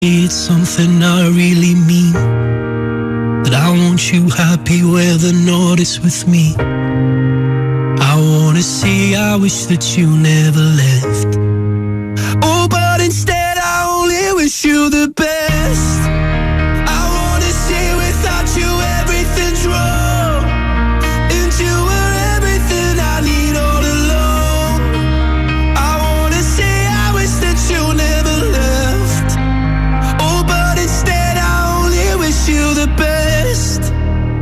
It's something I really mean, that I want you happy whether not it's with me. I wanna say I wish that you never left. Oh, but instead I only wish you the best. I wanna say without you everything's wrong, and you were everything I need all along. I wanna say I wish that you never left. Oh, but instead I only wish you the best.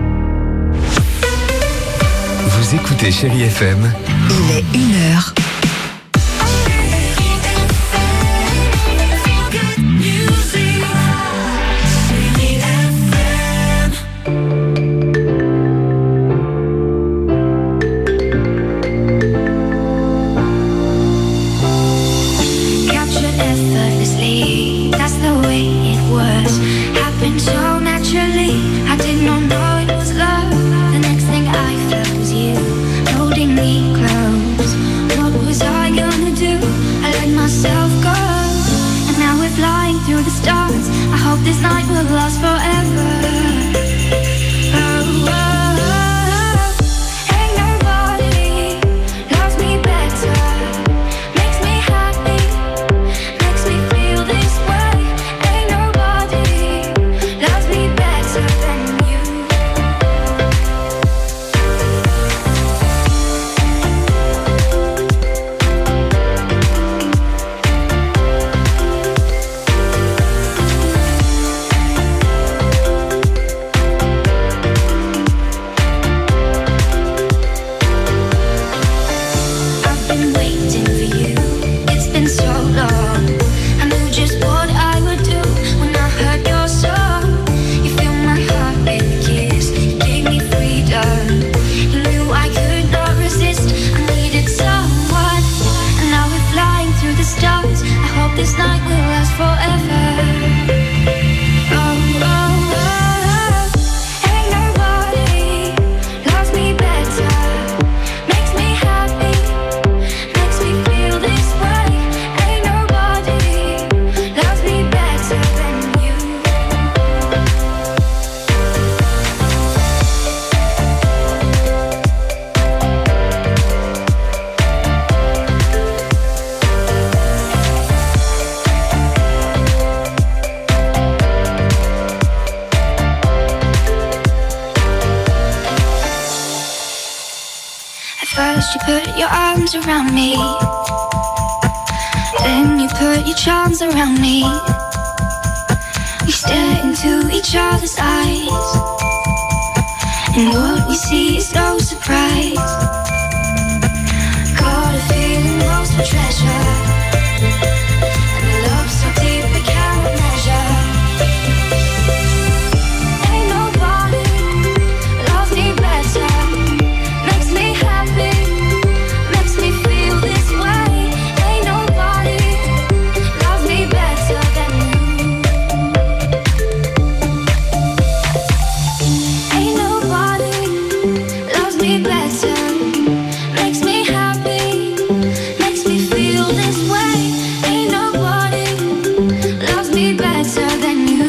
Vous écoutez Chérie FM. Il est 1h. This night will last forever. This night will last forever. First you put your arms around me, then you put your charms around me. We stare into each other's eyes, and what we see is no surprise. Got a feeling lost for treasure, and a love so deep we cannot measure. Ain't nobody loves me better, makes me happy, makes me feel this way. Ain't nobody loves me better than you. Ain't nobody loves me better, makes me happy, makes me feel this way. Ain't nobody loves me better than you.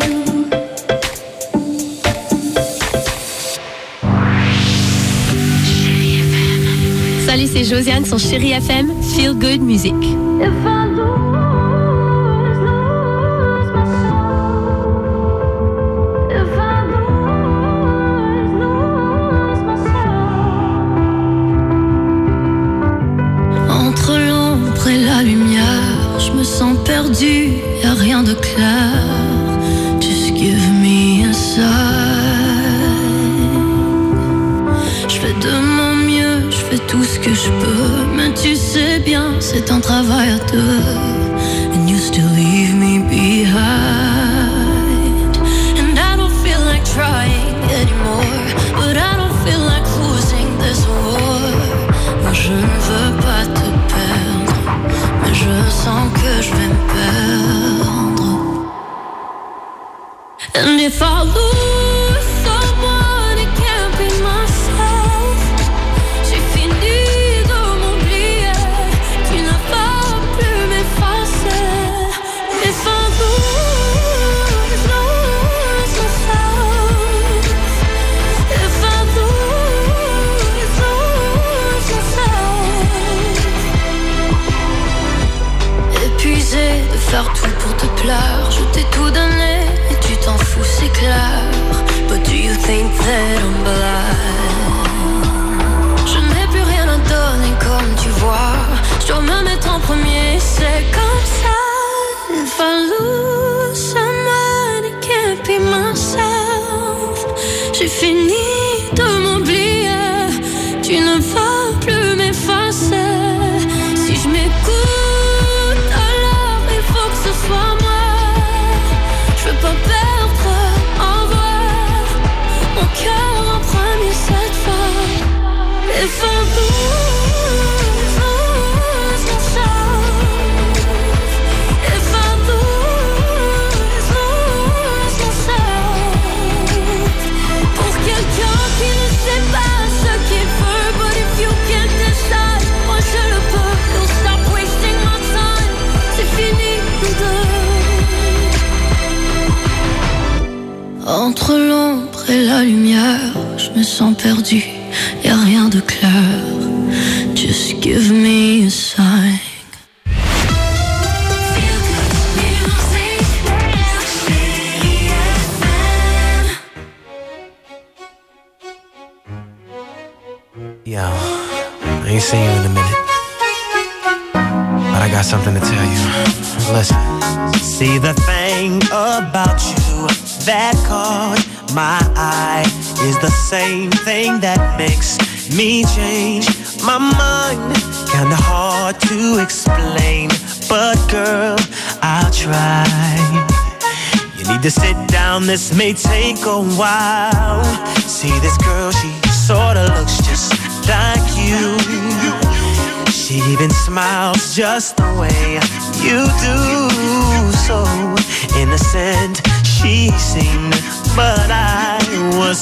Salut, c'est Josiane sur Chérie FM, Feel Good Music. Entre l'ombre et la lumière, je me sens perdue, y'a rien de clair. Just give me a sign. Je fais de mon mieux, je fais tout ce que je peux, mais tu sais bien, c'est un travail à deux. And you still leave me behind. And I don't feel like trying anymore, but I don't feel like losing this war. Moi je ne veux pas te perdre, mais je sens que je vais me perdre. And if I lose someone, it can't be myself. J'ai fini de m'oublier, tu ne vas plus m'effacer. If I lose te plaire. Je t'ai tout donné et tu t'en fous, c'est clair. But do you think that I'm blind? Je n'ai plus rien à donner comme tu vois. Je dois me mettre en premier, c'est comme ça. If I lose someone, it can't be myself. J'ai fini de m'oublier, tu ne vas plus m'effacer. Si je m'écoute, alors il faut que ce soit moi. Je veux pas perdre en vrai mon cœur en premier cette fois. If I lose myself, if I lose myself, pour quelqu'un qui ne sait pas ce qu'il veut, but if you can't decide, moi je le peux. Don't stop wasting my time, c'est fini nous deux. Entre l'ombre et la lumière, je me sens perdu, y'a rien de clair. Just give me a sign. Yo, I ain't seen you in a minute, but I got something to tell you. Listen. See, the thing about you that caught my eye is the same thing that makes me change my mind. Kinda hard to explain, but girl, I'll try. You need to sit down, this may take a while. See, this girl, she sorta looks just like you. She even smiles just the way you do. So innocent she seemed, but I was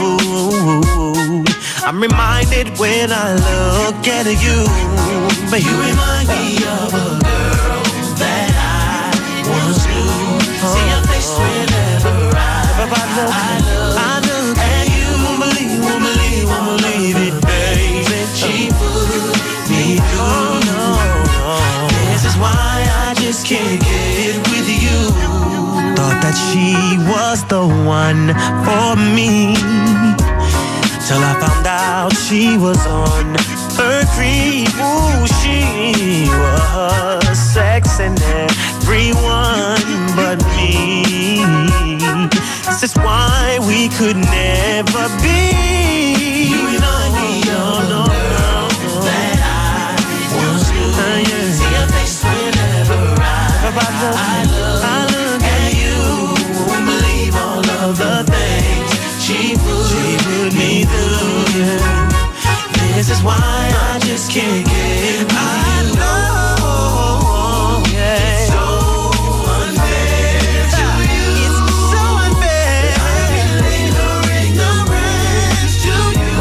fooled. I'm reminded when I look at you, but you remind me of a girl that I once knew. See your face whenever I look at you. Won't believe it, baby. She put me through. No. This is why I just can't get with you. Thought that she was the one for me, till I found out she was on her creep. Ooh, she was sexing everyone but me. This is why we could never be. You remind me of the girl that I once knew. See your face whenever I look at you. Won't believe all of the things she put me through. This is why I just can't get with you. I know, yeah. It's so unfair to you. It's so unfair. I can lay her ignorance to you.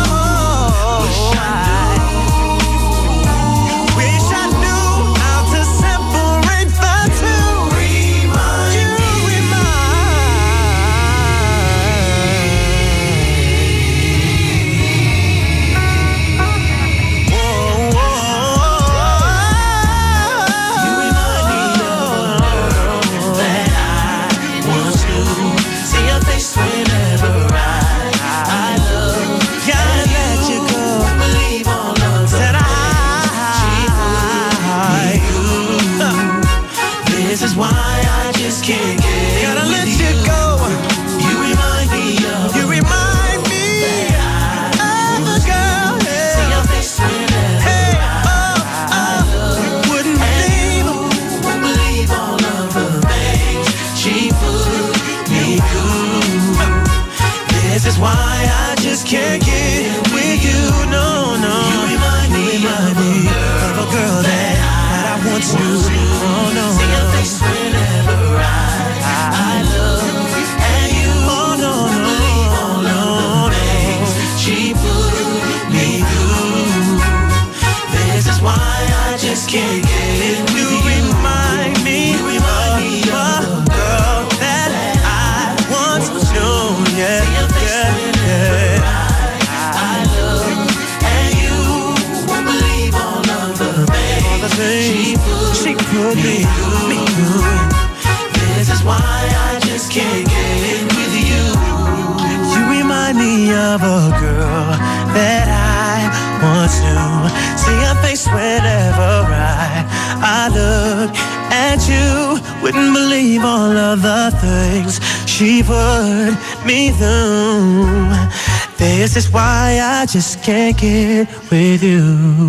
Wish I knew how to separate the two. Remind me. This is why I just can't get. Gotta let you go. You remind me of a girl. See your face whenever I look. Wouldn't believe all of the things she put me through. This is why I just can't get with you. No. You remind me of a girl that I once knew. Oh no. See your face whenever I wouldn't believe all of the things she put me through. This is why I just can't get with you.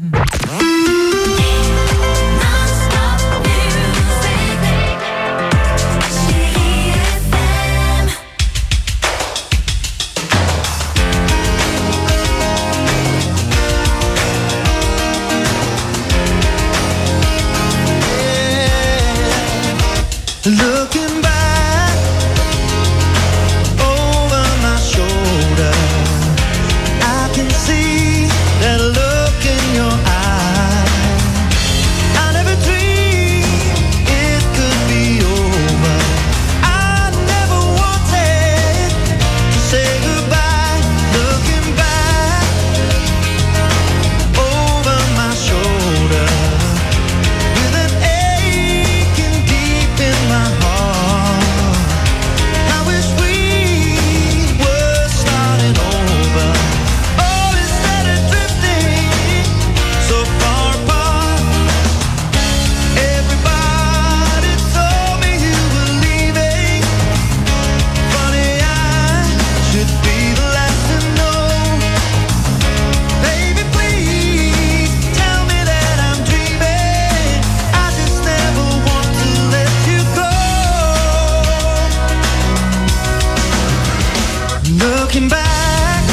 Looking back over my shoulder, I can see that look in your eye. I never dreamed it could be over. I never wanted to say goodbye. Looking back over my shoulder, with an aching deep in my heart. I wish we were starting over. Oh, instead of drifting so far apart. Everybody told me you were leaving. Funny, I should be the last to know. Baby, please tell me that I'm dreaming. I just never want to let you go. Looking back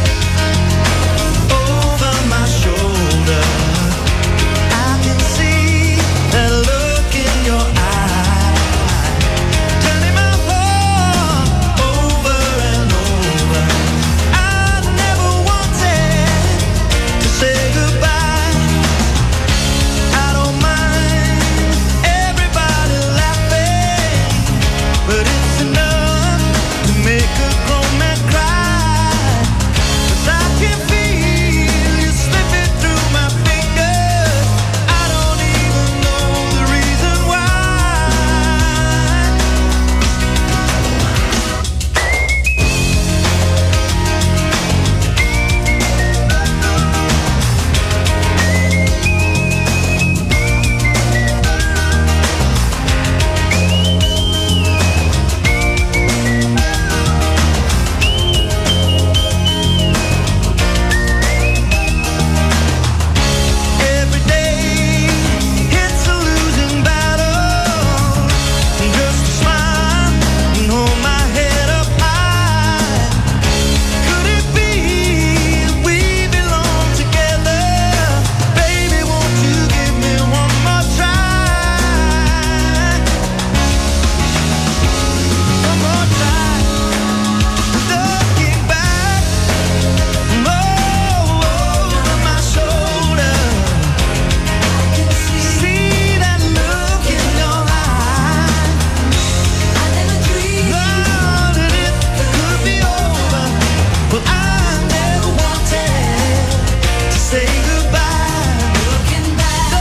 over my shoulder, I can see that look in your eye, turning my heart over and over. I never wanted to say goodbye. I don't mind everybody laughing, but it's enough to make a grown man cry. 'Cause I can feel you slipping through my fingers. I don't even know the reason why. Every day it's a losing battle. Just a smile and hold my head up high. Could it be we belong together? Baby, won't you give me one more try? One more try. Looking back over my shoulder, see that look in your eye. I never dreamed that it could be over. Well, I never wanted to say goodbye. Looking back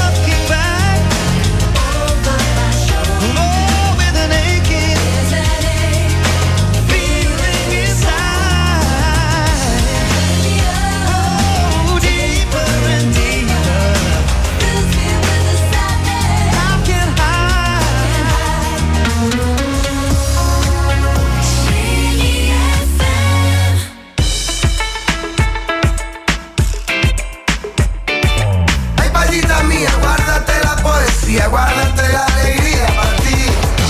over my shoulder, oh, with an aching feeling inside. Oh, deeper and deeper. How can Ay, payita mía, guárdate la poesía, guárdate la alegría para ti.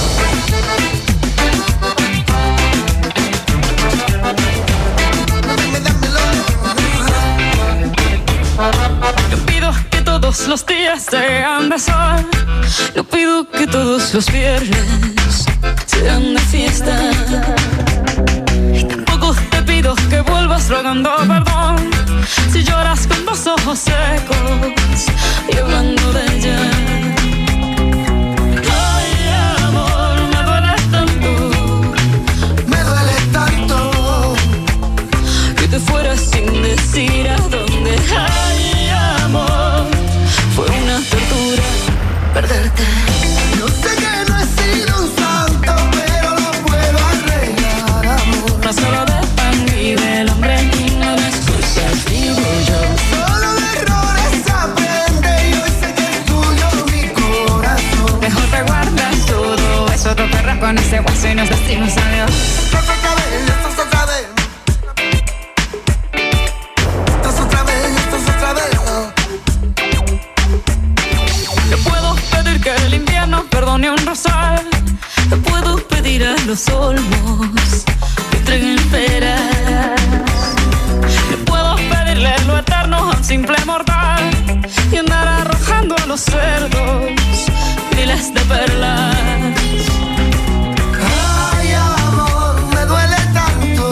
Yo pido que todos los días sean de sol. Yo pido que todos los viernes sean de fiesta. Y tampoco te pido que vuelvas rogando perdón si lloras con los ojos secos y hablando de ella. Ay, amor, me duele tanto Me duele tanto que te fueras sin decir a dónde. Ay, amor, fue una tortura perderte. Yo sé que no he sido un santo, pero lo puedo arreglar, amor. No solo de pan y del hombre ni no de excusas, digo yo. Solo de errores aprende y hoy sé que el tuyo perra con ese guaso y nos decimos adiós. Estás otra vez, estás otra vez. Estás otra vez, estás otra vez. Te puedo pedir que el invierno perdone un rosal. Te puedo pedir a los olmos que entreguen peras. Te puedo pedirle lo eterno a un simple mortal y andar arrojando a los cerdos miles de perlas. Ay, amor, me duele tanto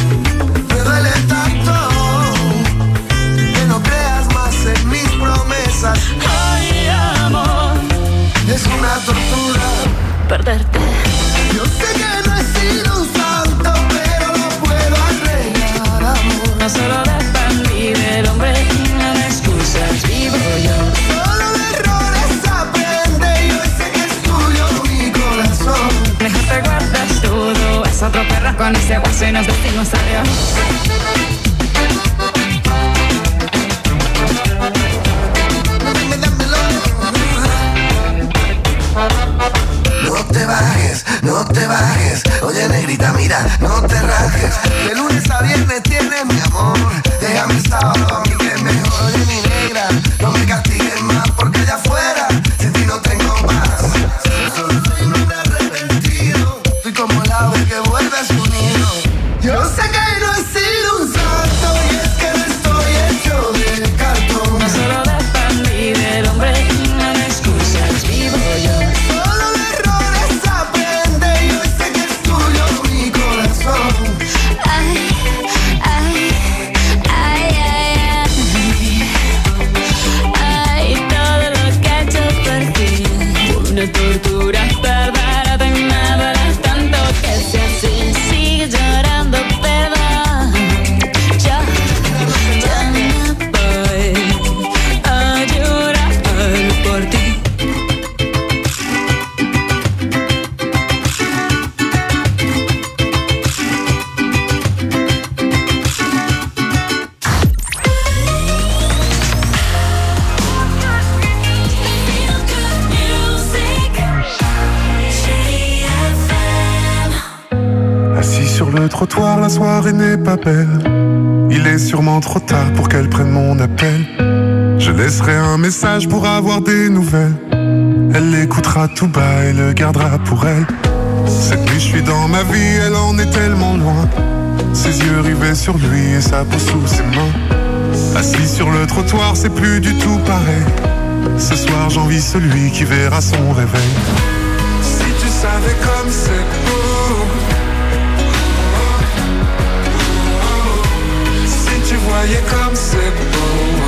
que no creas más en mis promesas. Ay, amor, es una tortura perderte. Yo sé que no he sido un santo, pero lo puedo arreglar, amor. No solo dependí del hombre, no me excusas, vivo yo. Solo de errores aprende, yo sé que es tuyo mi corazón. Mejor te guardas todo, es otro perro con ese guaso y nos decimos adiós. No te bajes, oye negrita, mira, no te rajes. De lunes a viernes tienes mi amor. Déjame sábado a mí que es mejor. Oye mi negra, no me castigues más porque allá afuera sin ti no tengo más. Solo soy un arrepentido, soy como el ave que vuelve a su nido. Yo sé que no he sido un santo y es que no estoy hecho de cartón. No solo dependí del hombre, no me excusas, vivo yo. Una tortura perderte, me duele tanto que sea así. Sigue llorando, perdón. Ya me voy a llorar por ti. Sur le trottoir, la soirée n'est pas belle. Il est sûrement trop tard pour qu'elle prenne mon appel. Je laisserai un message pour avoir des nouvelles. Elle l'écoutera tout bas et le gardera pour elle. Cette nuit je suis dans ma vie, elle en est tellement loin. Ses yeux rivés sur lui et sa peau sous ses mains. Assis sur le trottoir, c'est plus du tout pareil. Ce soir j'envie celui qui verra son réveil. Si tu savais comme c'est beau. Tu voyais comme c'est beau.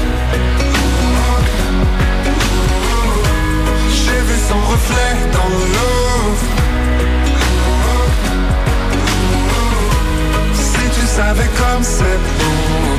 J'ai vu son reflet dans l'eau. Si tu savais comme c'est beau.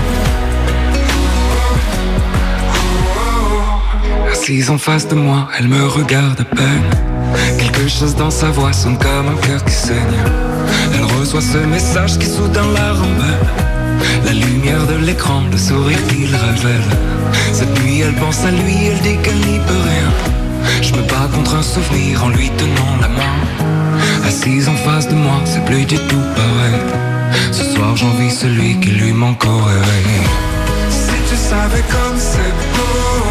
Assise en face de moi, elle me regarde à peine. Quelque chose dans sa voix sonne comme un cœur qui saigne. Elle reçoit ce message qui soudain la rembelle. La lumière de l'écran, le sourire qu'il révèle. Cette nuit elle pense à lui, elle dit qu'elle n'y peut rien. Je me bats contre un souvenir en lui tenant la main. Assise en face de moi, c'est plus du tout pareil. Ce soir j'envie celui qui lui manque au réveil. Si tu savais comme c'est beau.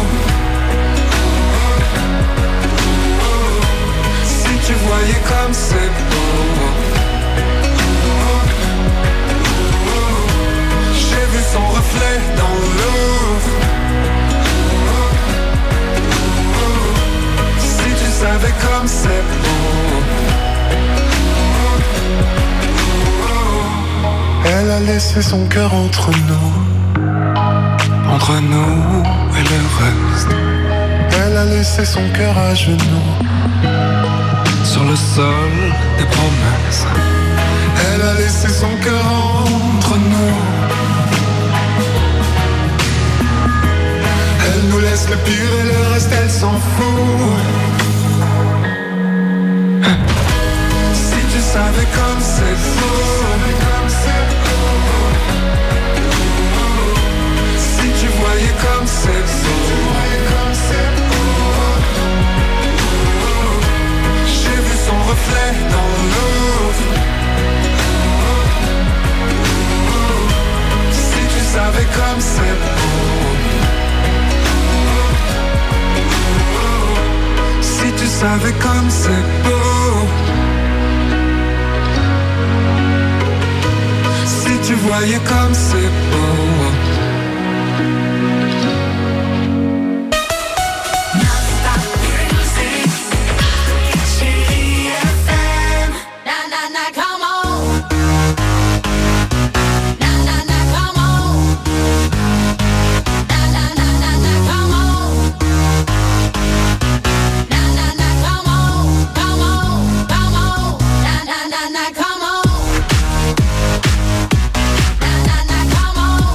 Si tu voyais comme c'est beau. J'ai vu son reflet dans l'eau. Si tu savais comme c'est beau. Elle a laissé son cœur entre nous. Entre nous et le reste. Elle a laissé son cœur à genoux. Sur le sol des promesses. Elle a laissé son cœur entre nous. Elle nous laisse le pire et le reste elle s'en fout. Si tu savais comme c'est beau. Si tu voyais comme c'est beau. J'ai vu son reflet savais comme c'est beau. Si tu voyais comme c'est beau. Come on.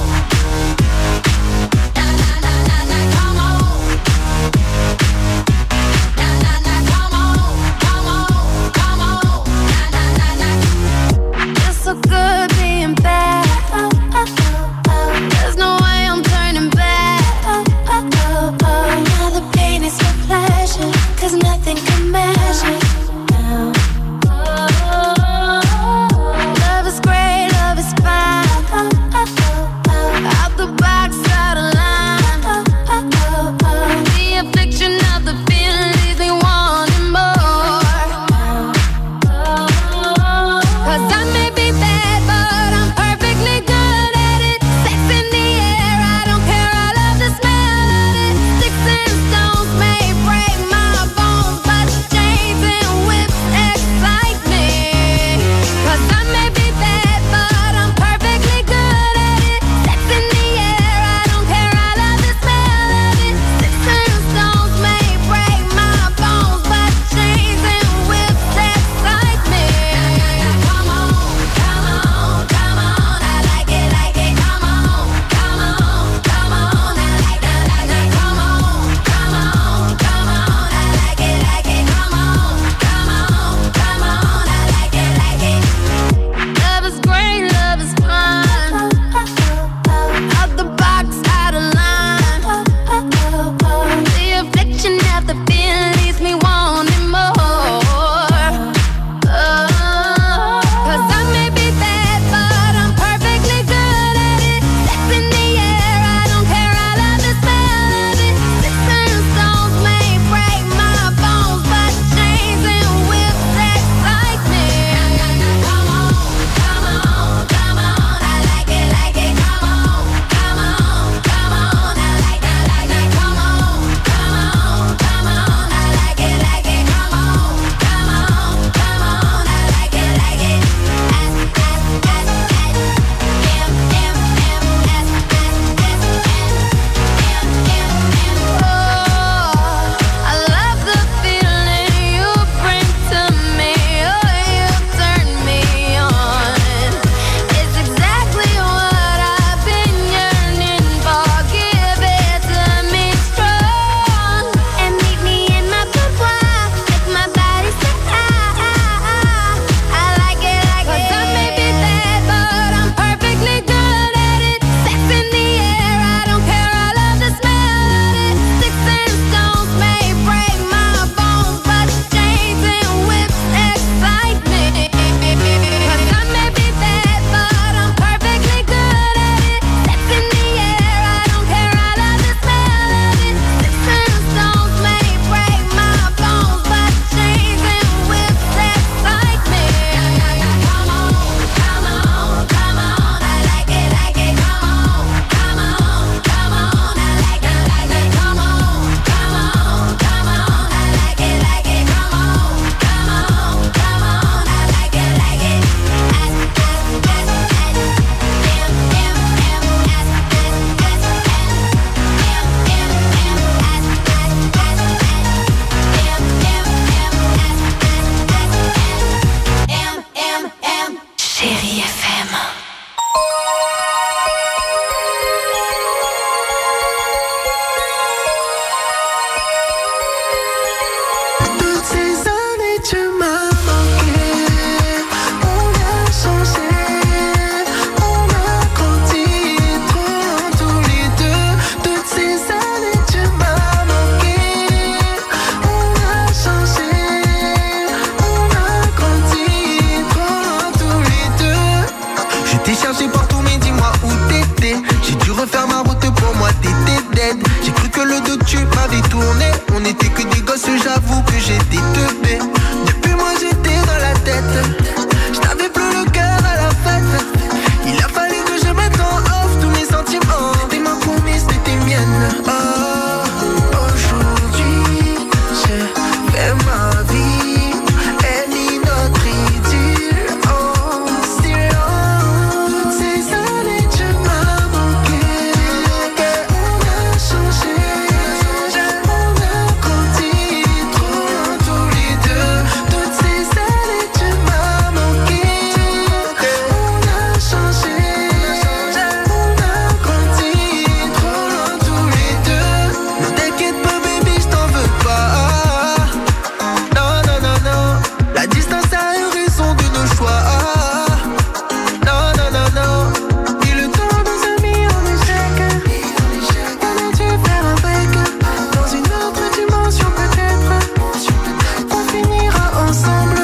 on n'était que des gosses, j'avoue que j'étais teubé. Depuis moi j'étais dans la tête, je n'avais plus le cœur à la fête. Il a fallu que je mette en off tous mes sentiments. T'es ma promesse, t'étais mienne. Oh, aujourd'hui je fais ma vie, elle est notre idylle en silence. Toutes ces années tu m'as manqué, on a changé, on a grandi trop loin tous les deux. Toutes ces années tu m'as manqué, on a changé, on a grandi trop loin tous les deux. Ne t'inquiète pas baby, je t'en veux pas. Non, non, non, non, la distance a eu raison de nos choix. Non, non, non, non, et le temps nous a mis en échec. On a dû faire un break, dans une autre dimension peut-être. On finira ensemble.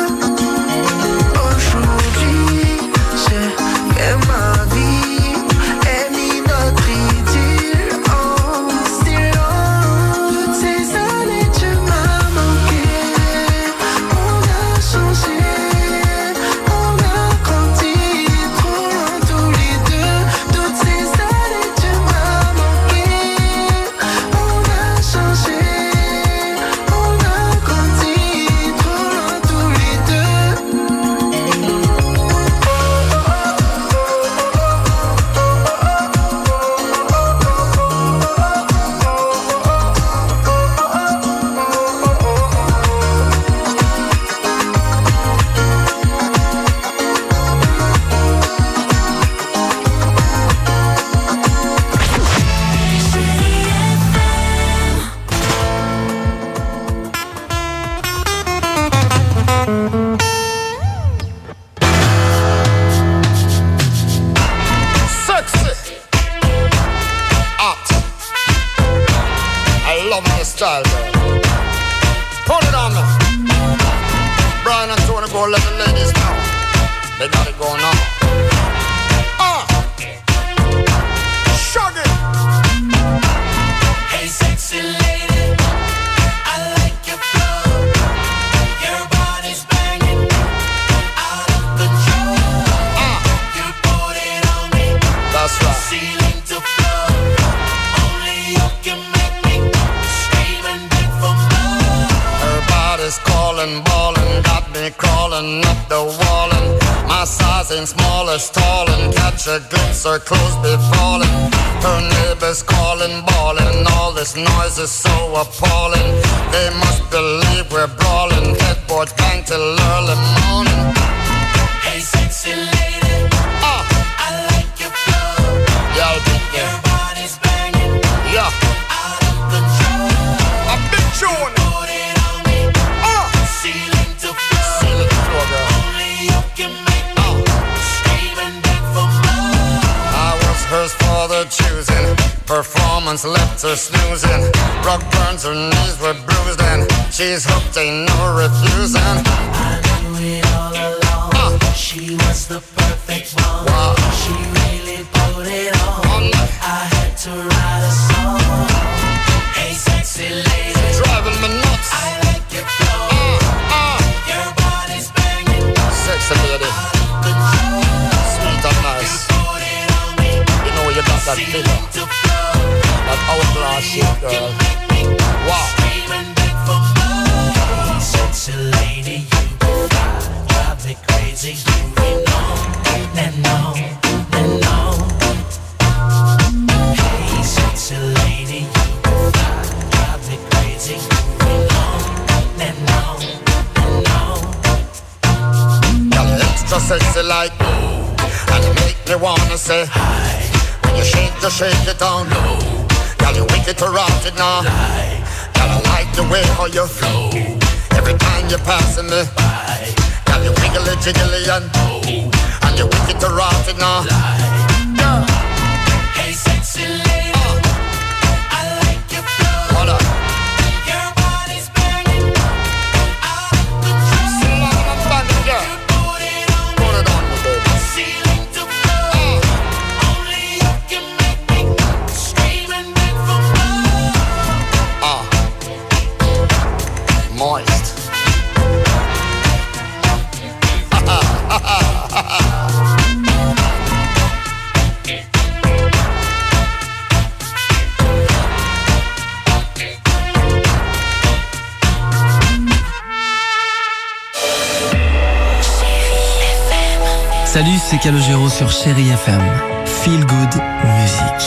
Aujourd'hui, je fais ma vie, elle est notre idylle en silence. Toutes ces années tu m'as manqué, on a changé, on a grandi trop loin tous les deux. Toutes ces années tu m'as manqué, on a changé, on a grandi trop loin tous les deux. Sexy, hot. I love your style, girl. Put it on me. Brian and Tony, go let the ladies know. They got it going on. Shug it. Hey sexy lady, I like your flow. Your body's banging, out of control. You put it on me, That's right. ceiling to floor. Only you can make me scream and beg for more. Her body's calling, ballin', got me crawling up the wall. And my size ain't small or stalling. Catch a glimpse, her clothes be falling. Her neighbors calling, bawling. All this noise is so appalling. They must believe we're brawling. Headboard bang till early morning. Hey sexy lady, I like your flow. Yeah, I'll be Your there. body's banging, Yeah, out of control. a big tune. Put it on me, ceiling to floor. See the floor, girl. Only you can make me scream and beg for more. I was hers for the choosing. Performance left her snoozing. Rock burns, her knees were bruised, and she's hooked, ain't no refusing. I knew it all along. She was the perfect one. Wow. She really put it on. I had to write a song. Hey sexy lady, Driving me nuts. I like your flow. Your body's banging, Sexy lady, control. sweet and nice. Put it on me, You know you got that figure, ceiling to floor. that hourglass shape, girl. Wow. Scream and beg for more. Hey sexy lady, you fly, drive me crazy. You know and on and on. Hey sexy lady, you fly, drive me crazy. You know and on and on. Girl, you extra sexy like and you make me wanna say hi. When you shake it down low. Girl, you wicked to rock it now. Girl, I like the way how you flow. Every time you're passing me by. Girl, you wiggly jiggly and you wicked to rock it now. Girl, Hey sexy lady, I like your flow. what up? Your body's banging, out of control. Sing along and bang it, girl. Put it on me, Put it on me, baby. ceiling to floor. Only you can make me scream and beg for more. Salut, c'est Calogero sur Chérie FM. Feel Good Music.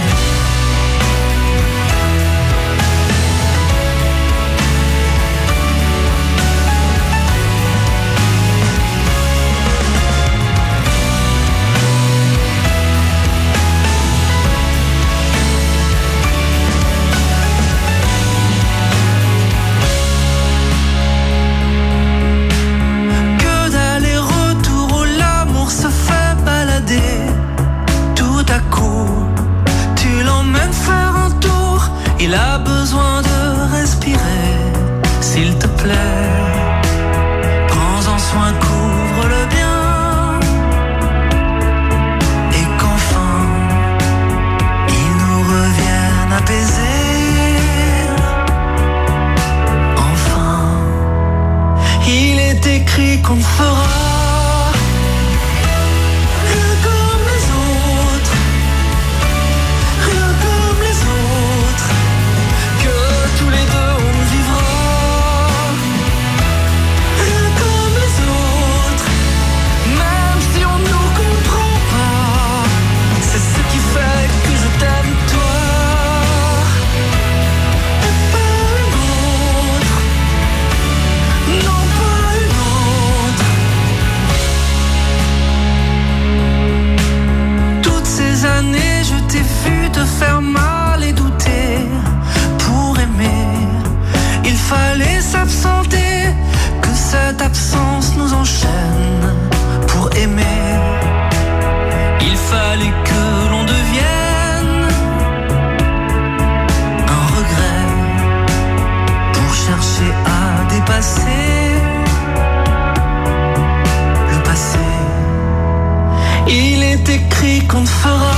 Il a besoin de respirer, s'il te plaît. Prends-en soin, couvre-le bien. Et qu'enfin, il nous revienne apaisé. Enfin, il est écrit qu'on fera faire mal et douter pour aimer. Il fallait s'absenter, que cette absence nous enchaîne pour aimer. Il fallait que l'on devienne un regret pour chercher à dépasser le passé. Il est écrit qu'on ne fera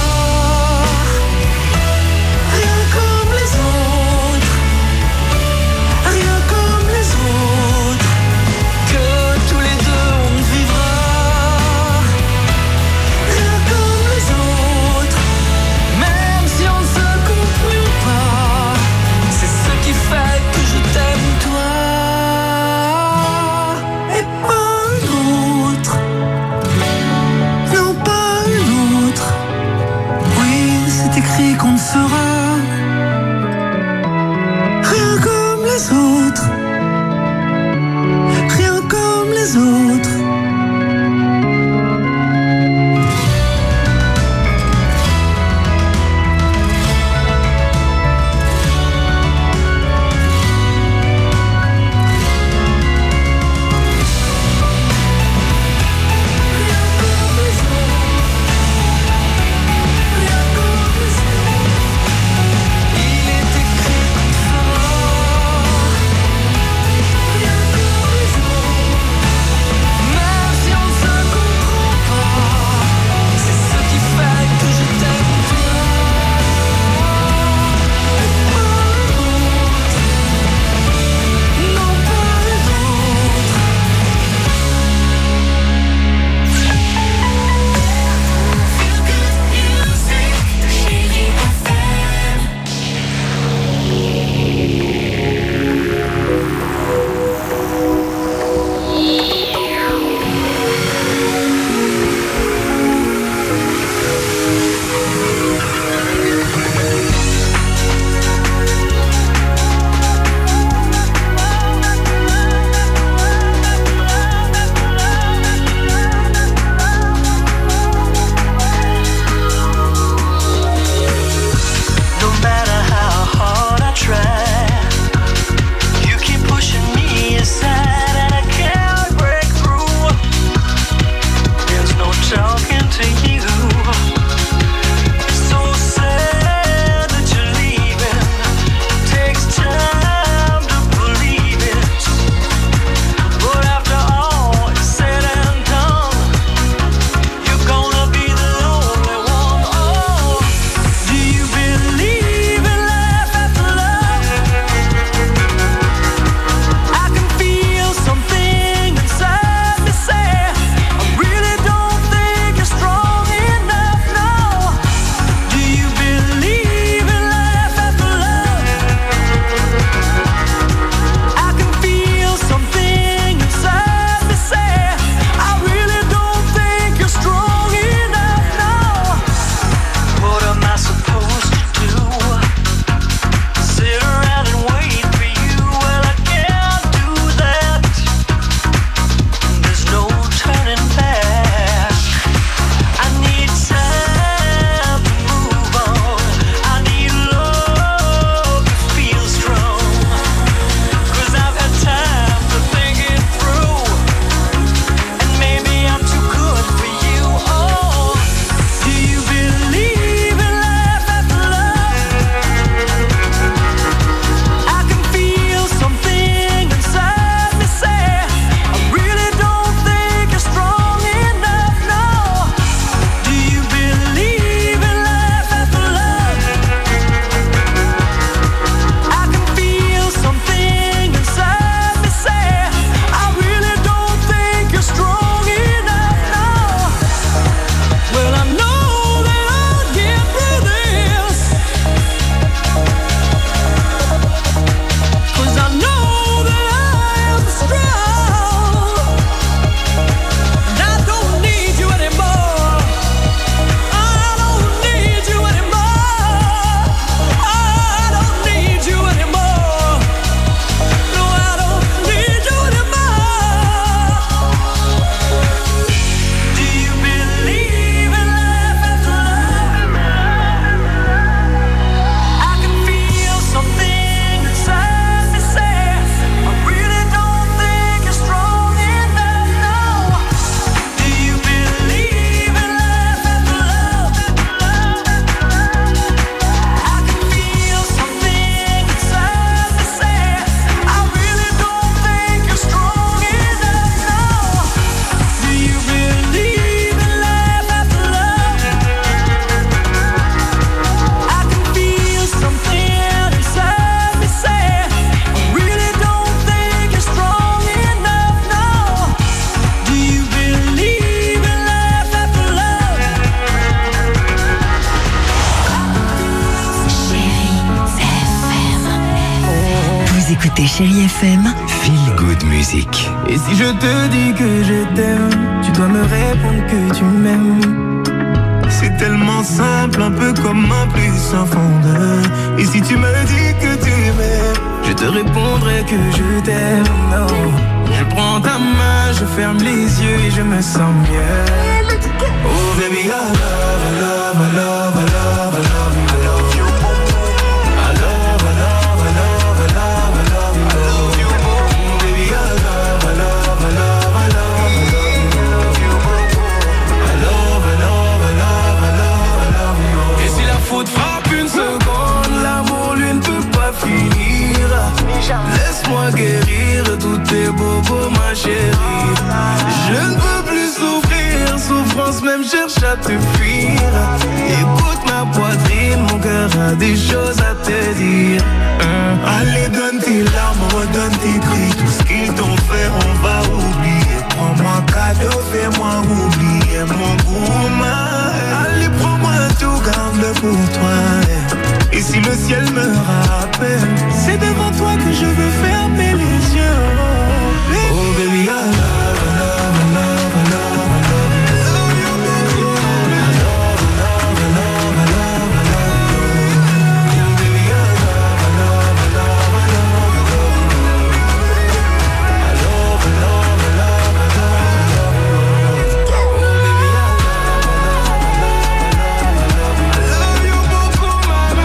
écoutez Chérie FM. Feel Good Music. Et si je te dis que je t'aime, tu dois me répondre que tu m'aimes. C'est tellement simple, un peu comme un plus sans fondeur. Et si tu me dis que tu m'aimes, je te répondrai que je t'aime. Non. Je prends ta main, je ferme les yeux et je me sens mieux. Oh baby, I love, I love, I love, I love, I love you. I love you. I love, I love, I love, I love, I love you. I love you. Baby, I love, I love, I love, I love, I love you. I love, I love, I love, I love, I love you. Et si la faute frappe une seconde, l'amour lui ne peut pas finir. Laisse-moi guérir tous tes bobos, ma chérie. Je ne peux plus souffrir, souffrance même cherche à te fuir. Écoute ma poitrine, mon cœur a des choses à te dire. Allez, donne tes larmes, redonne tes cris. Tout ce qu'ils t'ont fait, on va oublier. Prends-moi cadeau, fais-moi oublier mon gourmand. Allez, prends-moi tout, garde-le pour toi. Et si le ciel me rappelle, c'est devant toi que je veux fermer les yeux. Oh baby, I love, I love, I love, I love, I love you. I love you, baby. I love, I love, I love, I love, I love you. Baby, I love, I love, I love, I love, I love you. I love, I love, I love, I love, I love you. Oh baby, I love, I love, I love, I love, I love you beaucoup, mama.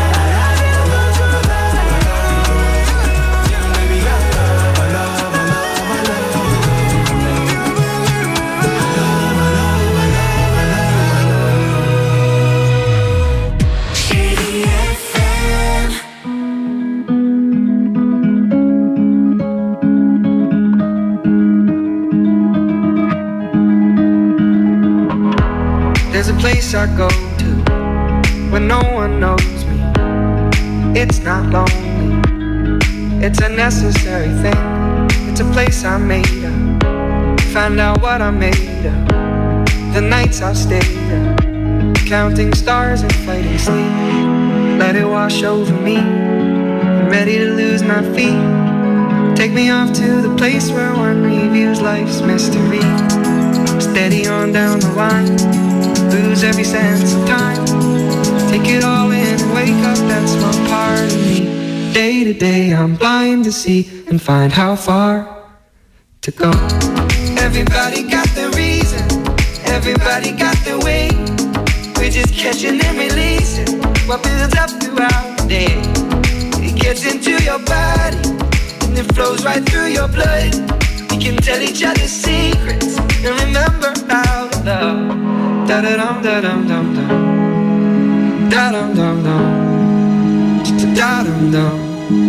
There's a place I go to when no one knows me. It's not lonely, it's a necessary thing. It's a place I made up, find out what I made of. The nights I've stayed up, counting stars and fighting sleep. Let it wash over me, I'm ready to lose my feet. Take me off to the place where one reviews life's mystery. Steady on down the line, lose every sense of time. Take it all in and wake up, that's one part of me. Day to day I'm blind to see and find how far to go. Everybody got their reason, everybody got their way. We're just catching and releasing what builds up throughout the day. It gets into your body and it flows right through your blood. We can tell each other secrets and remember how to love. Da da dum da dum dum dum, da dum dum dum, da dum dum,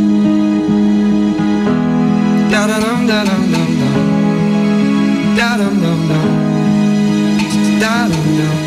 da da dum da dum dum dum, da dum dum dum, da dum dum.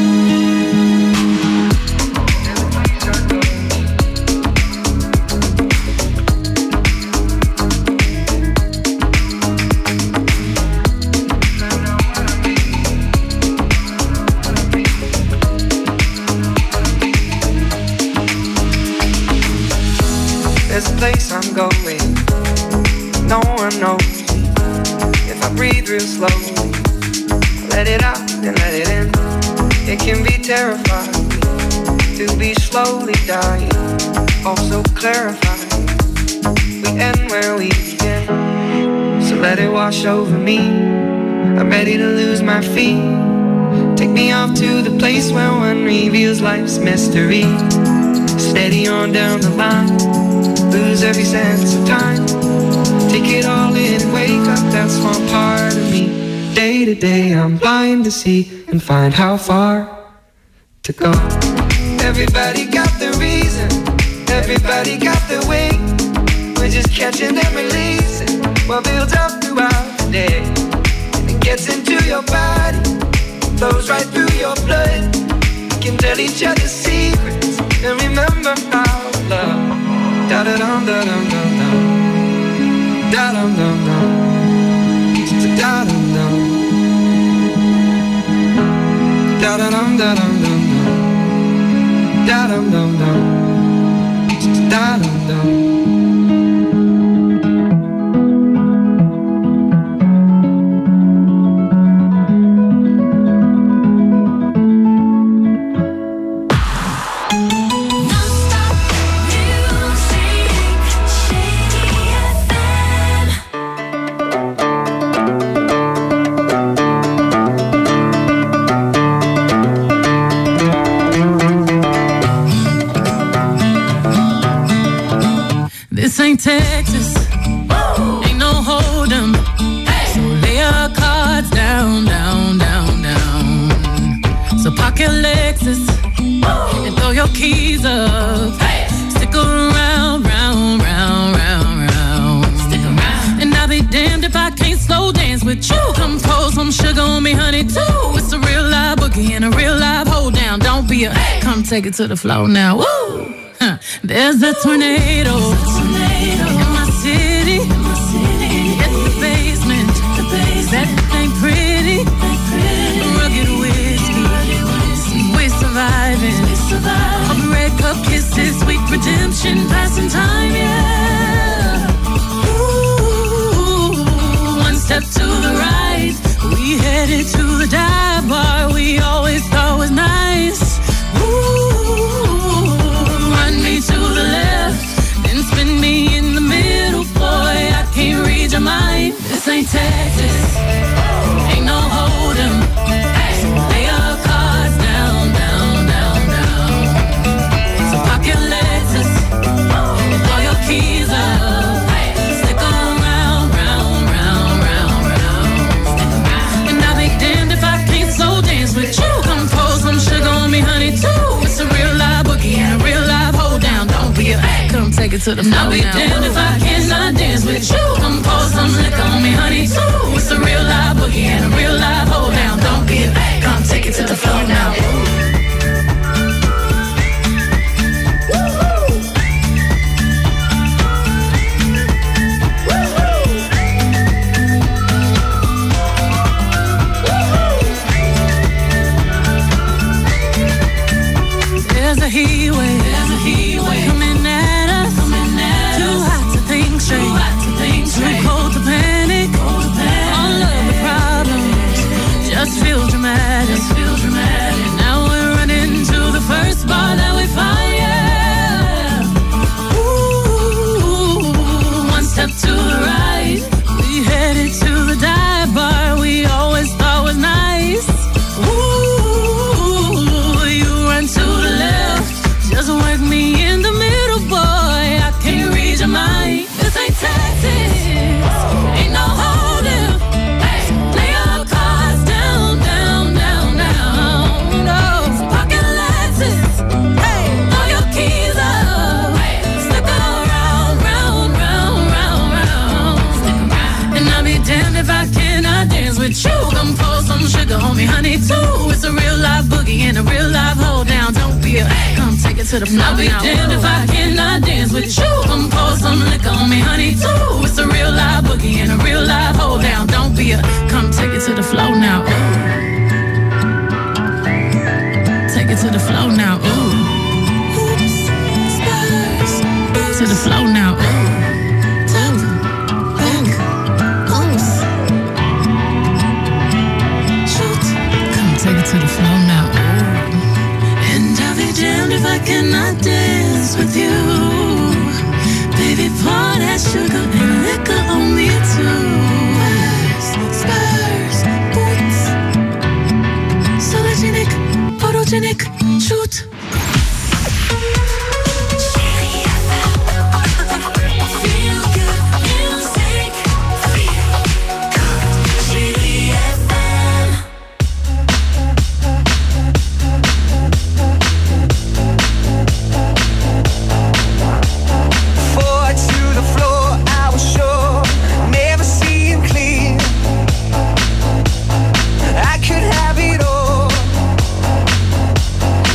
There's a place I'm going, no one knows me. If I breathe real slowly, let it out and let it in. It can be terrifying to be slowly dying, also clarifying. We end where we begin, so let it wash over me. I'm ready to lose my feet. Take me off to the place where one reveals life's mystery. Steady on down the line, lose every sense of time. Take it all in and wake up, that's one part of me. Day to day I'm blind to see and find how far to go. Everybody got their reason, everybody got their way. We're just catching and releasing what builds up throughout the day. And it gets into your body, flows right through your blood. We can tell each other secrets and remember how to love. Da da dum da dum dum dum, da dum dum dum, da dum dum, da da dum da dum dum dum, da dum dum dum, da dum dum. Texas. Ain't no hold 'em. So lay your cards down, down, down, down. So park your Lexus and throw your keys up. Stick around, round, round, round, round. Stick around. And I'll be damned if I can't slow dance with you. Come pour some sugar on me, honey, too. It's a real live boogie and a real live hold down. Don't be a come take it to the floor now. Woo! Huh. There's a tornado in my city. It's the basement. That ain't pretty. Rugged whiskey. We're surviving. All the red cup kisses, sweet redemption, passing time, yeah. Ooh, one step to the right. We headed to the dive bar we always thought was nice. Ooh, run me to the left, then spin me in the middle, boy. I can't read your mind. This ain't Texas, ain't no hold 'em. So lay your cards down, down, down, down. So park your Lexus and throw your keys up. Stick around, round, round, round, round. And I'll be damned if I can't slow dance with you. Come pour some sugar on me, honey, too. It's a real live boogie and a real live hold down. Don't be a come take it to the floor. I'll be damned if I cannot dance with you. Come pour some liquor on me, honey, too. It's a real live boogie and a real live hold down. Don't be a come take it to the floor now. There's a heat wave coming at us. Too hot to think straight. Too cold to panic. All of the problems just feel dramatic. Now we're running to the first bar that we find. Yeah. Ooh, one step to the right. We headed to the dive bar we always thought was nice. Ooh, you run to the left. Just work me in the middle, boy. I can't read your mind. This ain't Texas, ain't no holding. Lay your cards down, down, down, down. No, pocket Lexus. Hey, throw your keys up. Stick around, round, round, round, round. And I'll be damned if I cannot dance with you. Come pour some sugar on me, honey, too. It's a real live boogie and a real live hold down. Don't be a come take it to the floor. I'll be damned if I cannot dance with you. Come pour some liquor on me, honey, too. It's a real live boogie and a real live hold down. Don't be a come take it to the floor now. Ooh. Take it to the floor now. Ooh. Oops, spurs. To the floor now. Ooh. Take it to the floor now. Ooh. And I'll be damned if I cannot dance with you. Baby, pour that sugar and liquor on me too. Spurs, boots. Sologenic, photogenic, shoot. I could have it all.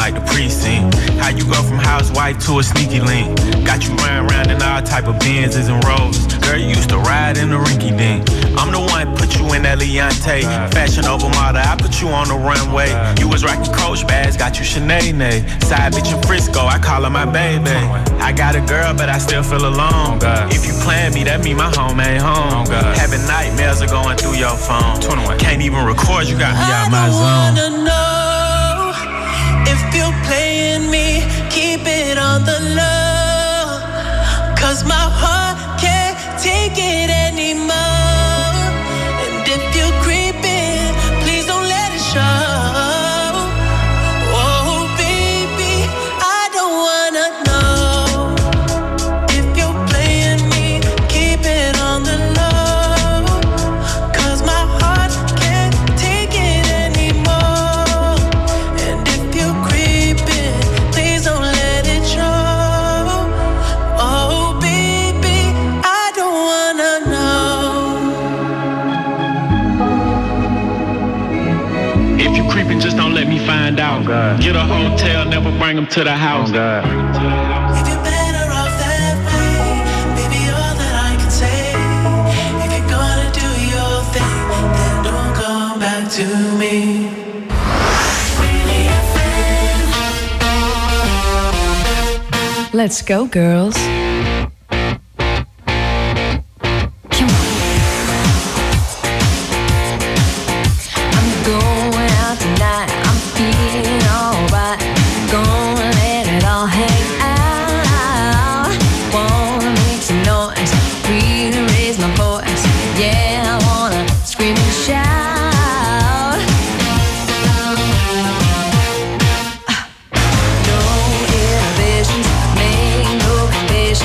like the precinct. How you go from housewife to a sneaky link. Got you running around in all type of Benzes and Rolls. Girl, you used to ride in the rinky dink. I'm the one put you in that Leontay. Fashion over model, I put you on the runway. You was rocking Coach bags, got you Sinead. Side bitch in Frisco, I call her my baby. I got a girl, but I still feel alone. If you plan me, that mean my home ain't home. Having nightmares are going through your phone. Can't even record, you got me out my zone. I wanna know if you're playing me, keep it on the low. 'Cause my heart can't take it anymore. And if you're creeping, please don't let it show. Oh baby, I don't wanna know if you're playing me, keep it on the low. 'Cause my heart can't take it anymore. And if you're creeping, please don't let it show. Oh baby, I don't wanna know. If you creeping, just don't let me find out. Get a hotel, never bring them to the house. If you're better off that way, baby, all that I can say. If you're gonna do your thing, then don't come back to me. Let's go, girls. I'm going out tonight. I'm feeling alright. Gonna let it all hang out. Wanna make some noise, really raise my voice. Yeah, I wanna scream and shout. No inhibitions, make no conditions.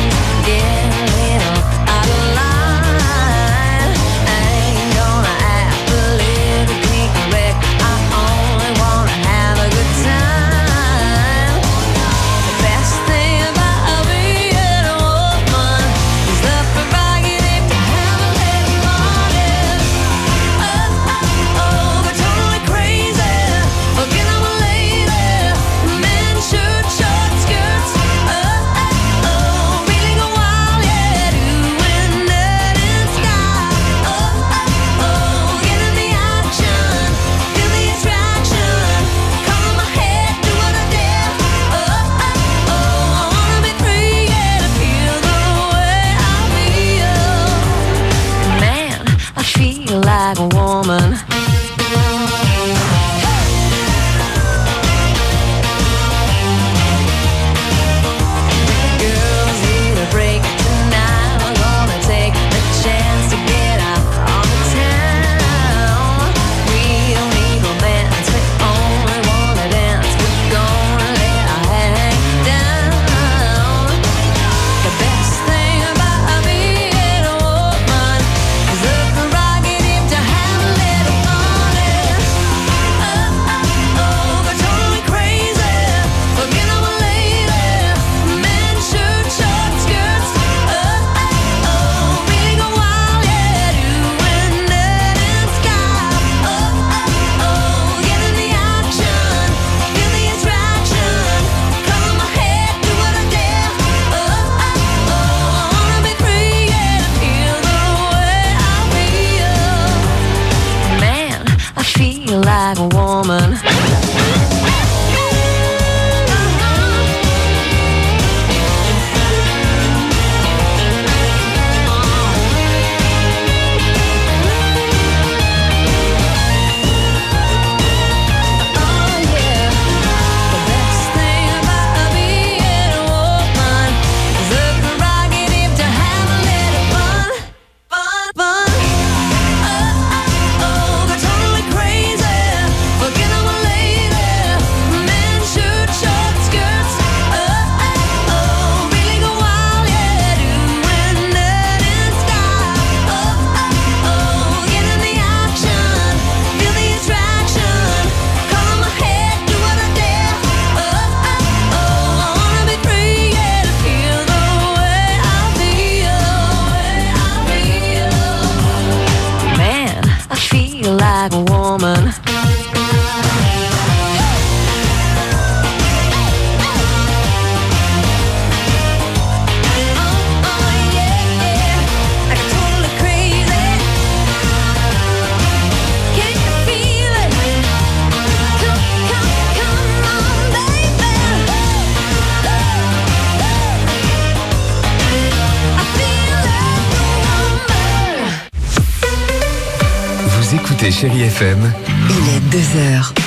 écoutez Chérie FM. Il est 2h.